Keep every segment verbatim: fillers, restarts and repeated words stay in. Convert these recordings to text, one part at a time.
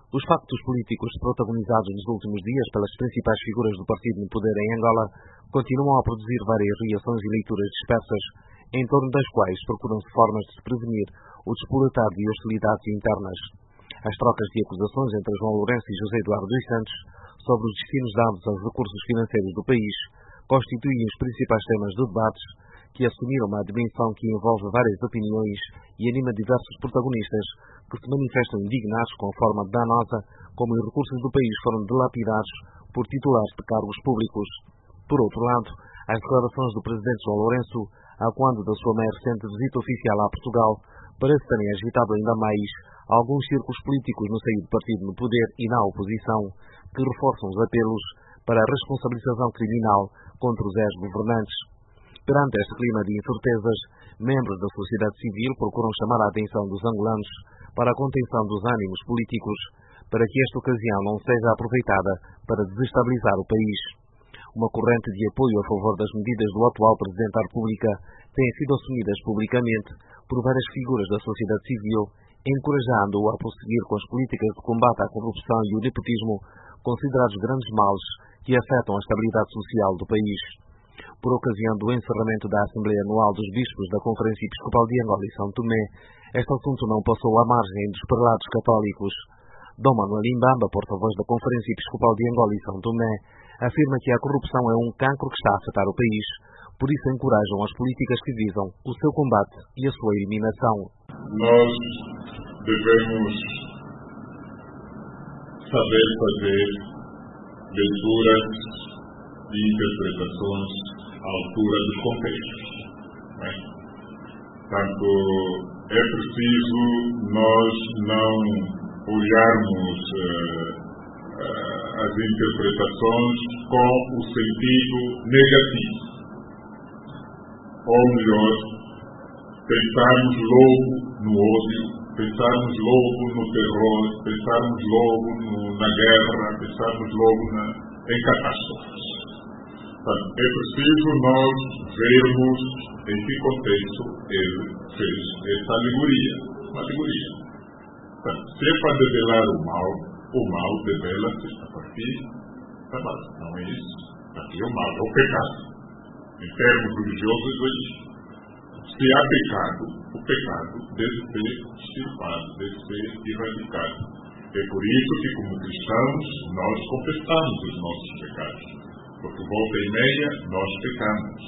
Os factos políticos protagonizados nos últimos dias pelas principais figuras do partido no poder em Angola continuam a produzir várias reações e leituras dispersas, em torno das quais procuram-se formas de se prevenir o despoletar de hostilidades internas. As trocas de acusações entre João Lourenço e José Eduardo dos Santos sobre os destinos dados aos recursos financeiros do país constituem os principais temas de debates que assumiram uma dimensão que envolve várias opiniões e anima diversos protagonistas que se manifestam indignados com a forma danosa como os recursos do país foram dilapidados por titulares de cargos públicos. Por outro lado, as declarações do presidente João Lourenço, a quando da sua mais recente visita oficial a Portugal, parece terem agitado ainda mais alguns círculos políticos no seio do partido no poder e na oposição, que reforçam os apelos para a responsabilização criminal contra os ex-governantes. Perante este clima de incertezas, membros da sociedade civil procuram chamar a atenção dos angolanos para a contenção dos ânimos políticos, para que esta ocasião não seja aproveitada para desestabilizar o país. Uma corrente de apoio a favor das medidas do atual Presidente da República tem sido assumidas publicamente por várias figuras da sociedade civil, encorajando-o a prosseguir com as políticas de combate à corrupção e o nepotismo, considerados grandes males que afetam a estabilidade social do país. Por ocasião do encerramento da Assembleia Anual dos Bispos da Conferência Episcopal de Angola e São Tomé, este assunto não passou à margem dos prelados católicos. Dom Manuel Imbamba, porta-voz da Conferência Episcopal de Angola e São Tomé, afirma que a corrupção é um cancro que está a afetar o país, por isso encorajam as políticas que visam o seu combate e a sua eliminação. Nós devemos saber fazer leituras e interpretações à altura dos contextos. Né? Portanto, é preciso nós não olharmos uh, uh, as interpretações com o sentido negativo. Ou melhor, pensarmos logo no ódio, pensarmos logo no terror, pensarmos logo no, na guerra, pensarmos logo na, em catástrofes. Portanto, é preciso nós vermos em que contexto ele fez essa alegoria. Uma alegoria. Portanto, se é para develar o mal, o mal devela-se a partir da base. Não é isso. Aqui é o mal, é o pecado. Em termos religiosos, é isso. Se há pecado, o pecado deve ser extirpado, deve ser erradicado. É por isso que, como cristãos, nós confessamos os nossos pecados. Porque volta e meia, nós pecamos.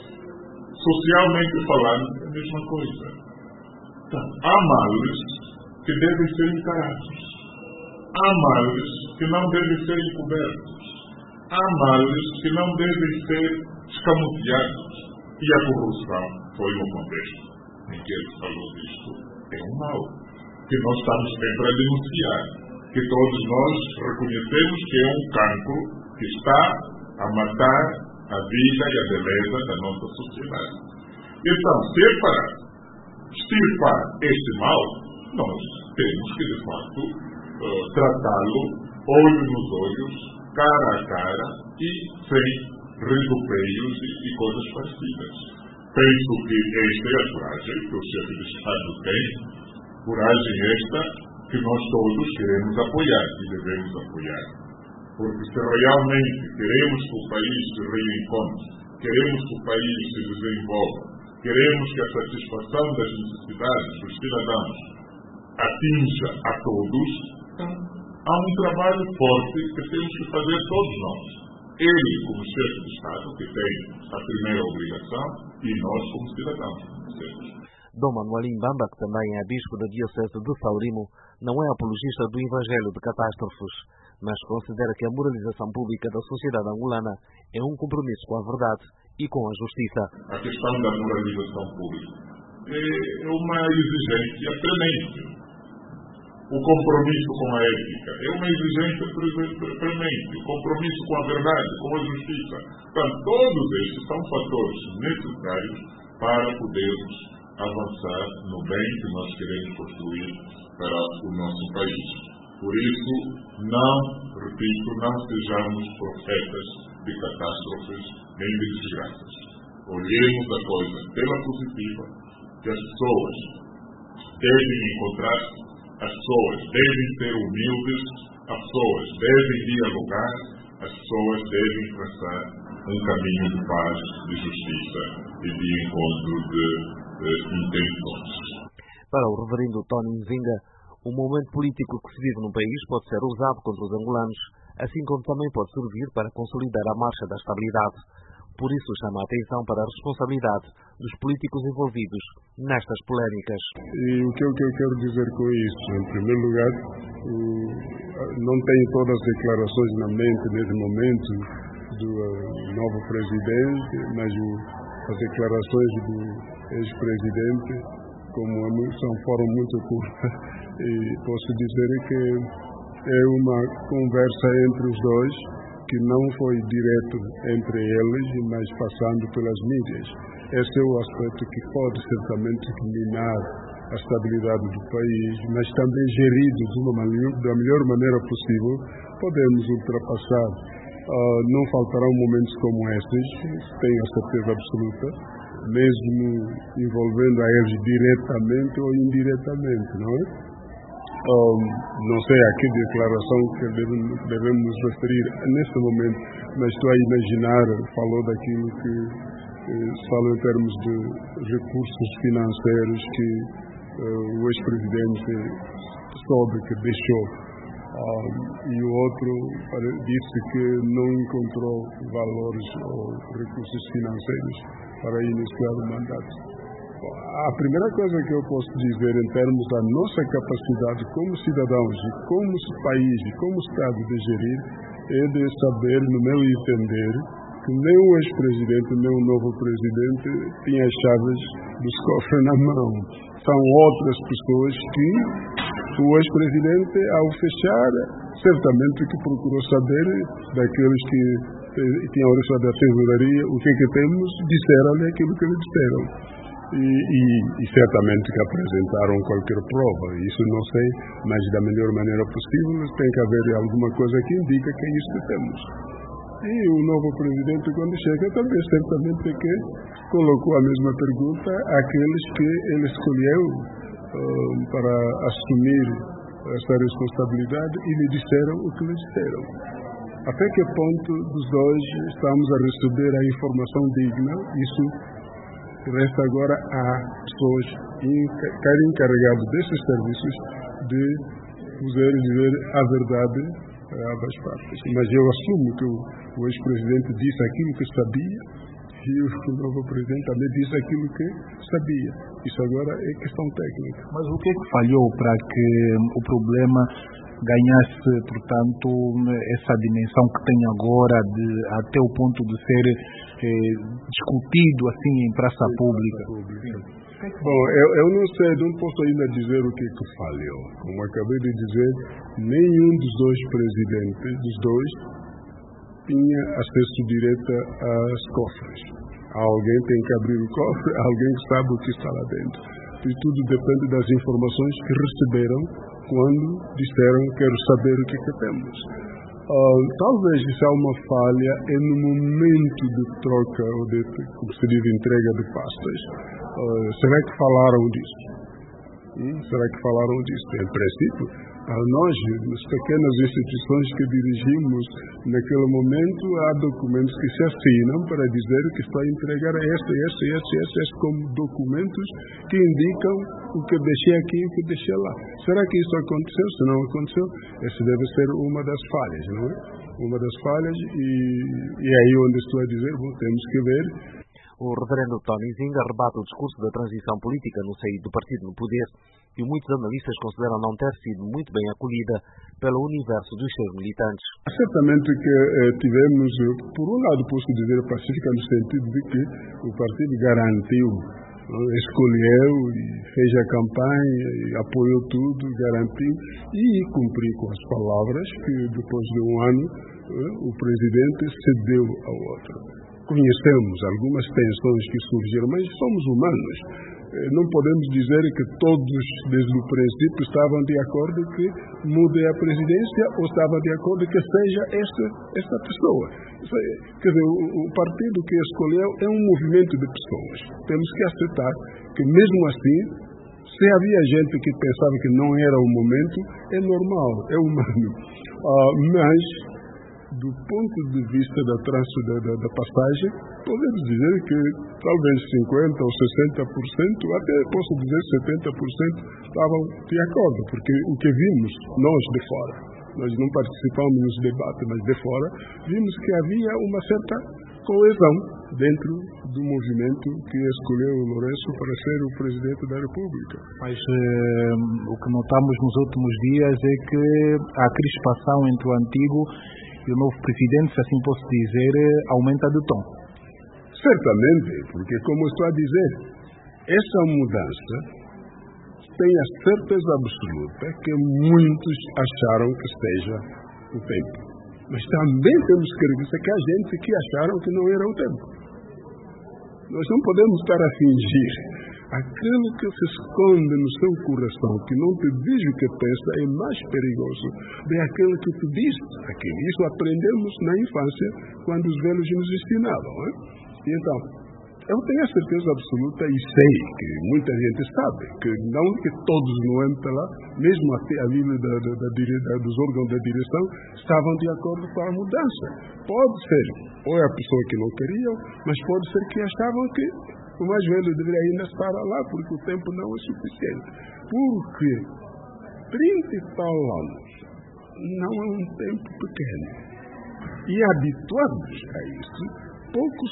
Socialmente falando, é a mesma coisa. Então, há males que devem ser encarados. Há males que não devem ser encobertos. Há males que não devem ser escamoteados. E a corrupção foi no contexto em que ele falou disto. É um mal que nós estamos sempre a denunciar. Que todos nós reconhecemos que é um cancro que está a matar a vida e a beleza da nossa sociedade. Então, se é para extirpar este mal, nós temos que, de fato, uh, tratá-lo olho nos olhos, cara a cara e sem redupeios e, e coisas parecidas. Penso que esta é a coragem que o chefe de Estado tem, coragem esta que nós todos queremos apoiar e devemos apoiar. Porque se realmente queremos que o país se reencontre, queremos que o país se desenvolva, queremos que a satisfação das necessidades dos cidadãos atinja a todos, então há um trabalho forte que temos que fazer todos nós. Ele, como chefe de Estado, que tem a primeira obrigação, e nós, como cidadãos. Dom Manuel Imbamba, que também é bispo da Diocese de Saurimo, não é apologista do Evangelho de catástrofes, mas considera que a moralização pública da sociedade angolana é um compromisso com a verdade e com a justiça. A questão da moralização pública é uma exigência premente. O compromisso com a ética é uma exigência premente. O compromisso com a verdade, com a justiça. Então, todos estes são fatores necessários para podermos avançar no bem que nós queremos construir para o nosso país. Por isso, não, repito, não sejamos profetas de catástrofes nem de desgraças. Olhemos a coisa pela positiva, que as pessoas devem encontrar As pessoas devem ser humildes, as pessoas devem dialogar, as pessoas devem traçar um caminho de paz, de justiça e de encontro de, de intenções. Para o reverendo Tony Nzinga, o momento político que se vive no país pode ser usado contra os angolanos, assim como também pode servir para consolidar a marcha da estabilidade. Por isso chama a atenção para a responsabilidade dos políticos envolvidos nestas polémicas. E o que eu, que eu quero dizer com isso? Em primeiro lugar, não tenho todas as declarações na mente nesse momento do novo presidente, mas as declarações do ex-presidente, como são, foram muito curtas, e posso dizer que é uma conversa entre os dois, que não foi direto entre eles, mas passando pelas mídias. Esse é o aspecto que pode certamente minar a estabilidade do país, mas também gerido de uma maneira, da melhor maneira possível, podemos ultrapassar. Uh, não faltarão momentos como estes, tenho a certeza absoluta, mesmo envolvendo a eles diretamente ou indiretamente, não é? Um, não sei a que declaração que devemos, devemos nos referir neste momento, mas estou a imaginar, falou daquilo que eh, se fala em termos de recursos financeiros que eh, o ex-presidente soube que deixou. Um, e o outro disse que não encontrou valores ou recursos financeiros para iniciar o mandato. A primeira coisa que eu posso dizer em termos da nossa capacidade como cidadãos e como país e como Estado de gerir é de saber, no meu entender, que nem o ex-presidente nem o novo presidente tinha as chaves dos cofres na mão. São outras pessoas que o ex-presidente, ao fechar, certamente que procurou saber daqueles que tinham origem da tesouraria o que é que temos, disseram-lhe aquilo que lhe disseram. E, e, e certamente que apresentaram qualquer prova, isso não sei, mas da melhor maneira possível tem que haver alguma coisa que indica que é isso que temos. E o novo presidente, quando chega, também certamente que colocou a mesma pergunta àqueles que ele escolheu uh, para assumir essa responsabilidade e lhe disseram o que lhe disseram. Até que ponto dos dois estamos a receber a informação digna, isso resta agora a pessoas encarregadas desses serviços de poder dizer a verdade a ambas partes. Mas eu assumo que o, o ex-presidente disse aquilo que sabia e o novo presidente também disse aquilo que sabia. Isso agora é questão técnica. Mas o que é que falhou para que o problema ganhasse, portanto, essa dimensão que tem agora, de, até o ponto de ser eh, discutido assim em praça Sim, pública? Praça pública. Bom, eu, eu não sei, não posso ainda dizer o que, que falhou. Como acabei de dizer, nenhum dos dois presidentes, dos dois, tinha acesso direto às cofres. Alguém tem que abrir o cofre, alguém sabe o que está lá dentro. E tudo depende das informações que receberam quando disseram quero saber o que, que temos. Uh, talvez isso é uma falha é no momento de troca ou de, como se diz, entrega de pastas. Uh, será que falaram disso? Hum? Será que falaram disso? Em princípio, a nós, nas pequenas instituições que dirigimos, naquele momento há documentos que se assinam para dizer que está a entregar este, este, este, este, este como documentos que indicam o que deixei aqui e o que deixei lá. Será que isso aconteceu? Se não aconteceu, essa deve ser uma das falhas, não é? Uma das falhas e, e aí onde estou a dizer, bom, temos que ver. O reverendo Tony Nzinga rebate o discurso da transição política no seio do partido no poder e muitos analistas consideram não ter sido muito bem acolhida pelo universo dos seus militantes. Certamente que eh, tivemos, por um lado posso dizer pacífica no sentido de que o partido garantiu, escolheu e fez a campanha, e apoiou tudo, garantiu e cumpriu com as palavras que depois de um ano eh, o presidente cedeu ao outro. Conhecemos algumas tensões que surgiram, mas somos humanos. Não podemos dizer que todos, desde o princípio, estavam de acordo que mude a presidência ou estavam de acordo que seja esta, esta pessoa. Quer dizer, o, o partido que escolheu é um movimento de pessoas. Temos que aceitar que, mesmo assim, Se havia gente que pensava que não era o momento, é normal, é humano. Uh, mas, do ponto de vista da, trans, da, da, da passagem, podemos dizer que talvez cinquenta por cento ou sessenta por cento, até posso dizer setenta por cento, estavam de acordo, porque o que vimos, nós de fora, nós não participamos nos debates, mas de fora, vimos que havia uma certa coesão dentro do movimento que escolheu o Lourenço para ser o presidente da República. Mas eh, o que notamos nos últimos dias é que a crispação entre o antigo e o novo presidente, se assim posso dizer, aumenta de tom. Certamente, porque como estou a dizer, essa mudança tem a certeza absoluta que muitos acharam que esteja o tempo. Mas também temos que reconhecer que há gente que acharam que não era o tempo. Nós não podemos estar a fingir. Aquilo que se esconde no seu coração, que não te diz o que pensa, é mais perigoso do que aquilo que te diz aquilo. Isso aprendemos na infância, quando os velhos nos ensinavam. Hein? E então, eu tenho a certeza absoluta e sei que muita gente sabe que não que todos no M P L A, mesmo até a nível da, da, da, da, dos órgãos da direção, estavam de acordo com a mudança. Pode ser, ou é a pessoa que não queria, mas pode ser que achavam que o mais velho deveria ainda estar lá, porque o tempo não é suficiente. Porque trinta e tal anos não é um tempo pequeno. E habituados a isso, poucos,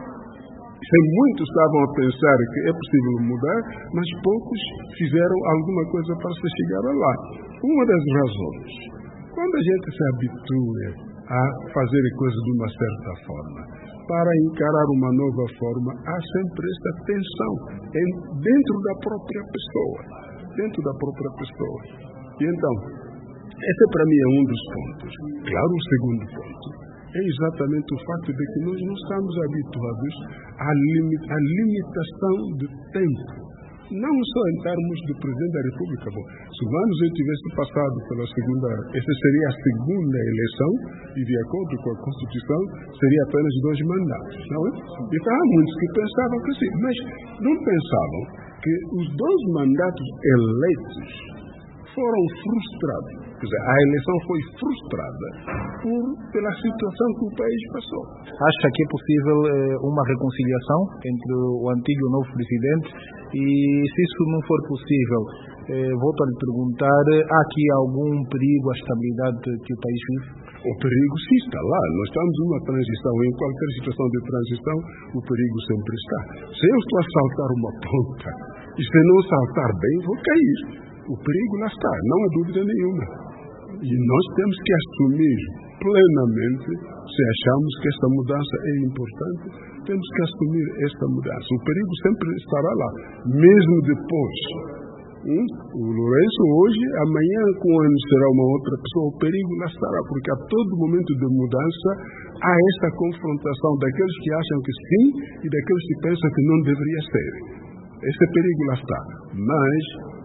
se muitos estavam a pensar que é possível mudar, mas poucos fizeram alguma coisa para se chegar lá. Uma das razões, quando a gente se habitua a fazer coisas de uma certa forma, para encarar uma nova forma, há sempre esta tensão dentro da própria pessoa. Dentro da própria pessoa. E então, esse para mim é um dos pontos. Claro, o segundo ponto é exatamente o fato de que nós não estamos habituados à, limit, à limitação de tempo. Não só em termos de Presidente da República. Bom, se o Manos eu tivesse passado pela segunda, essa seria a segunda eleição, e de acordo com a Constituição, seria apenas dois mandatos, não é? Então há muitos que pensavam que sim, mas não pensavam que os dois mandatos eleitos foram frustrados. Quer dizer, a eleição foi frustrada por, pela situação que o país passou. Acha que é possível eh, uma reconciliação entre o antigo e o novo presidente? E se isso não for possível, eh, volto a lhe perguntar, há aqui algum perigo à estabilidade que o país vive? O perigo sim está lá. Nós estamos numa transição. Em qualquer situação de transição, o perigo sempre está. Se eu estou a saltar uma ponta e se não saltar bem, vou cair. O perigo lá está, não há dúvida nenhuma. E nós temos que assumir plenamente, se achamos que esta mudança é importante, temos que assumir esta mudança. O perigo sempre estará lá, mesmo depois. Hum? O Lourenço hoje, amanhã, com o ano será uma outra pessoa, o perigo lá estará, porque a todo momento de mudança há esta confrontação daqueles que acham que sim e daqueles que pensam que não deveria ser. Esse perigo lá está. Mas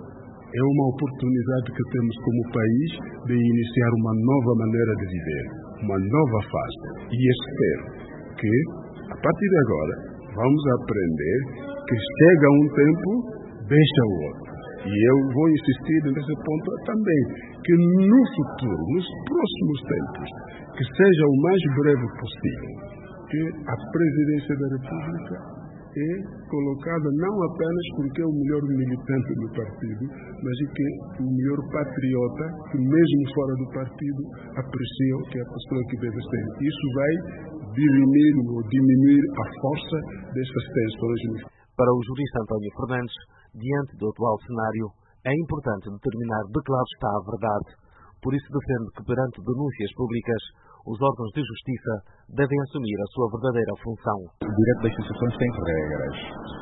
é uma oportunidade que temos como país de iniciar uma nova maneira de viver, uma nova fase. E espero que, a partir de agora, vamos aprender que chega um tempo, deixa o outro. E eu vou insistir nesse ponto também, que no futuro, nos próximos tempos, que seja o mais breve possível, que a presidência da República é colocada não apenas porque é o melhor militante do partido, mas é que o melhor patriota, que mesmo fora do partido, aprecia que é a pessoa que deve ser. Isso vai dirimir ou diminuir a força dessas tensões. Para o jurista António Fernandes, diante do atual cenário, é importante determinar de que lado está a verdade. Por isso defende que perante denúncias públicas, os órgãos de justiça devem assumir a sua verdadeira função. O direito das sucessões tem regras.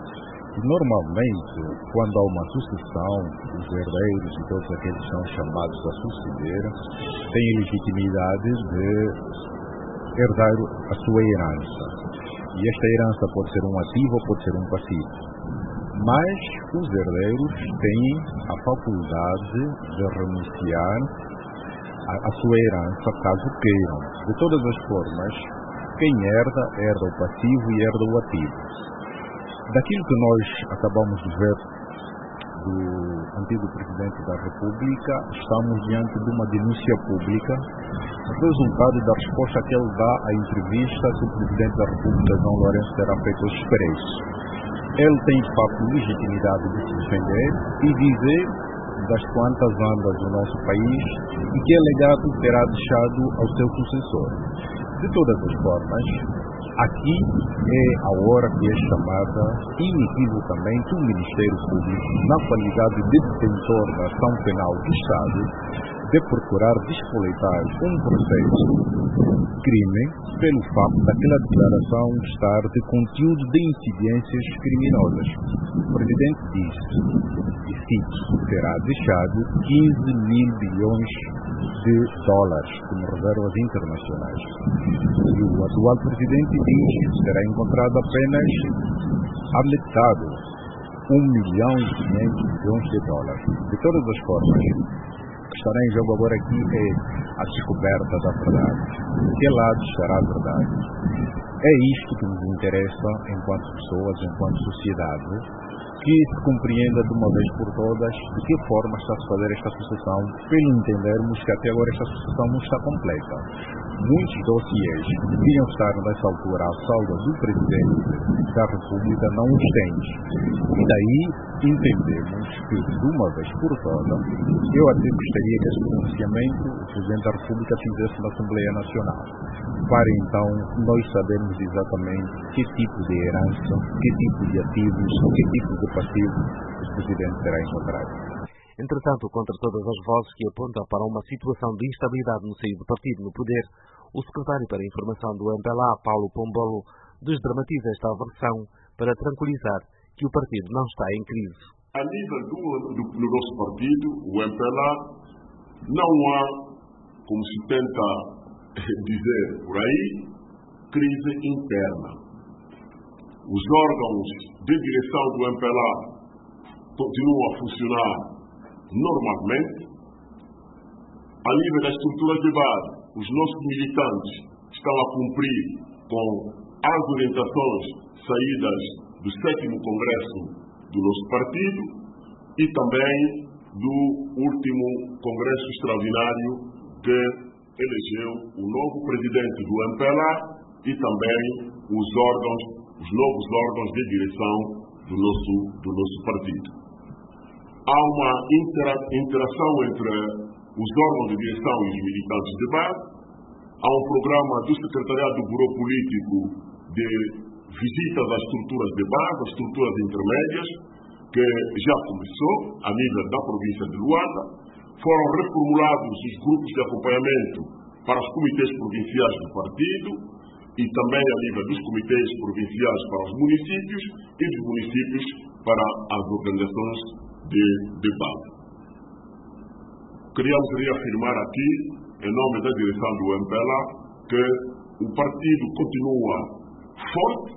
E normalmente, quando há uma sucessão, os herdeiros e todos aqueles que são chamados a suceder têm legitimidade de herdar a sua herança. E esta herança pode ser um ativo ou pode ser um passivo. Mas os herdeiros têm a faculdade de renunciar a sua herança, caso queiram. De todas as formas, quem herda, herda o passivo e herda o ativo. Daquilo que nós acabamos de ver do antigo Presidente da República, estamos diante de uma denúncia pública, resultado da resposta que ele dá à entrevista que o Presidente da República, João Lourenço, terá feito aos expressos. Ele tem, de facto, legitimidade de se defender e dizer das quantas andas do nosso país e que legado terá deixado ao seu sucessor. De todas as formas, aqui é a hora que é chamada inequivocamente o Ministério Público, na qualidade de detentor da ação penal do Estado, de procurar despoleitar um processo crime pelo facto daquela declaração estar de conteúdo de incidências criminosas. O Presidente disse, e cito, será deixado quinze mil bilhões de dólares como reservas internacionais. E o atual Presidente diz que será encontrado apenas alertado um milhão e quinhentos milhões de dólares. De todas as formas, o que estará em jogo agora aqui é a descoberta da verdade. De que lado estará a verdade? É isto que nos interessa enquanto pessoas, enquanto sociedade, que se compreenda de uma vez por todas de que forma está a se fazer esta sucessão, pelo entendermos que até agora esta sucessão não está completa. Muitos dossiês que deviam estar nessa altura à salva do Presidente da República não os têm. E daí entendemos que, de uma vez por todas, eu até gostaria que esse pronunciamento o Presidente da República fizesse na Assembleia Nacional, para então nós sabermos exatamente que tipo de herança, que tipo de ativos, que tipo de passivos o Presidente terá encontrado. Entretanto, contra todas as vozes que apontam para uma situação de instabilidade no seio do partido no poder, o secretário para a Informação do M P L A, Paulo Pombolo, desdramatiza esta aversão para tranquilizar que o partido não está em crise. A nível do, do, do nosso partido, o M P L A, não há, como se tenta dizer por aí, crise interna. Os órgãos de direção do M P L A continuam a funcionar normalmente. A nível das estruturas de base, os nossos militantes estão a cumprir com as orientações saídas do sétimo Congresso do nosso partido e também do último Congresso Extraordinário que elegeu o novo presidente do M P L A e também os órgãos, os novos órgãos de direção do nosso, do nosso partido. Há uma intera, interação entre os órgãos de direção e os militantes de base. Há um programa do Secretariado do Bureau Político de visitas às estruturas de base, às estruturas intermédias, que já começou a nível da província de Luanda. Foram reformulados os grupos de acompanhamento para os comitês provinciais do partido e também a nível dos comitês provinciais para os municípios e dos municípios para as organizações de, de base. Queríamos reafirmar aqui, em nome da direção do M P L A, que o partido continua forte,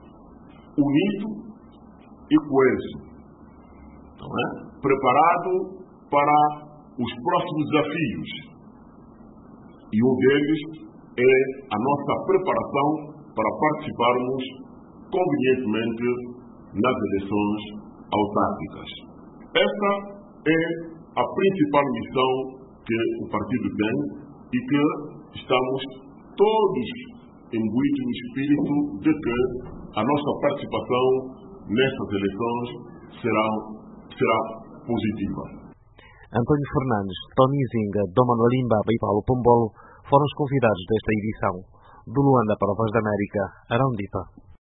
unido e coeso, não é? Preparado para os próximos desafios. E um deles é a nossa preparação para participarmos convenientemente nas eleições autárquicas. Essa é a principal missão que o partido tem e que estamos todos imbuídos no espírito de que a nossa participação nestas eleições será, será positiva. António Fernandes, Tony Zinga, Dom Manuel Imbaba e Paulo Pombolo foram os convidados desta edição. Do Luanda para a Voz da América, Arão Dipa.